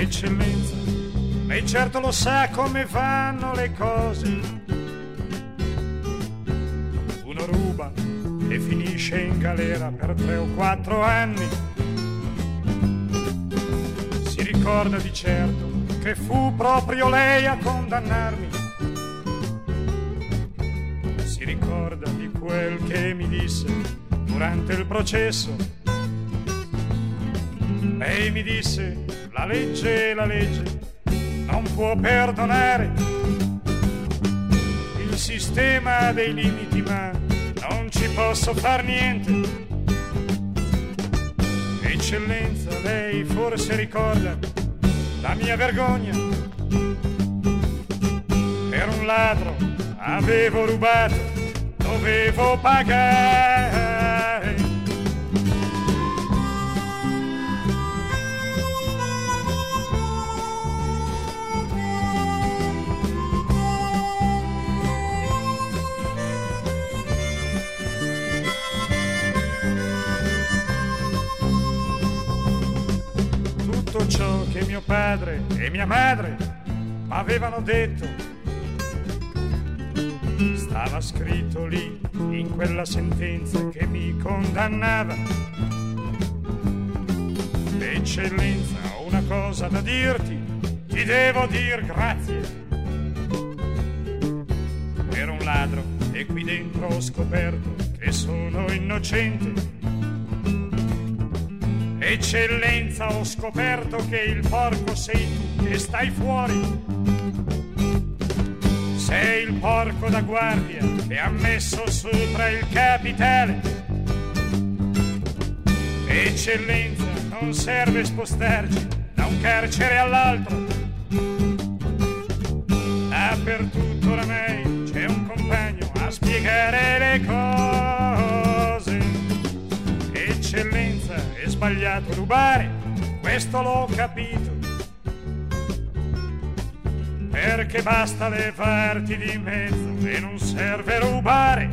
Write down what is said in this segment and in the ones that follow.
Eccellenza, lei certo lo sa come vanno le cose. Uno ruba e finisce in galera per 3 o 4 anni. Si ricorda di certo che fu proprio lei a condannarmi. Si ricorda di quel che mi disse durante il processo. Lei mi disse: la legge non può perdonare. Il sistema ha dei limiti, ma non ci posso far niente. Eccellenza, lei forse ricorda la mia vergogna. Per un ladro avevo rubato, dovevo pagare. Tutto ciò che mio padre e mia madre m'avevano detto stava scritto lì in quella sentenza che mi condannava. Eccellenza, ho una cosa da dirti, ti devo dir grazie. Ero un ladro e qui dentro ho scoperto che sono innocente. Eccellenza, ho scoperto che il porco sei tu che stai fuori. Sei il porco da guardia che ha messo sopra il capitale. Eccellenza, non serve spostarci da un carcere all'altro. Dappertutto oramai c'è un compagno a spiegare le cose. Eccellenza, è sbagliato rubare, questo l'ho capito. Perché basta levarti di mezzo e non serve rubare.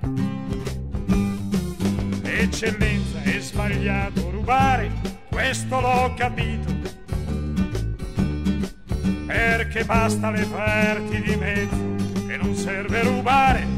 Eccellenza, è sbagliato rubare, questo l'ho capito. Perché basta levarti di mezzo e non serve rubare.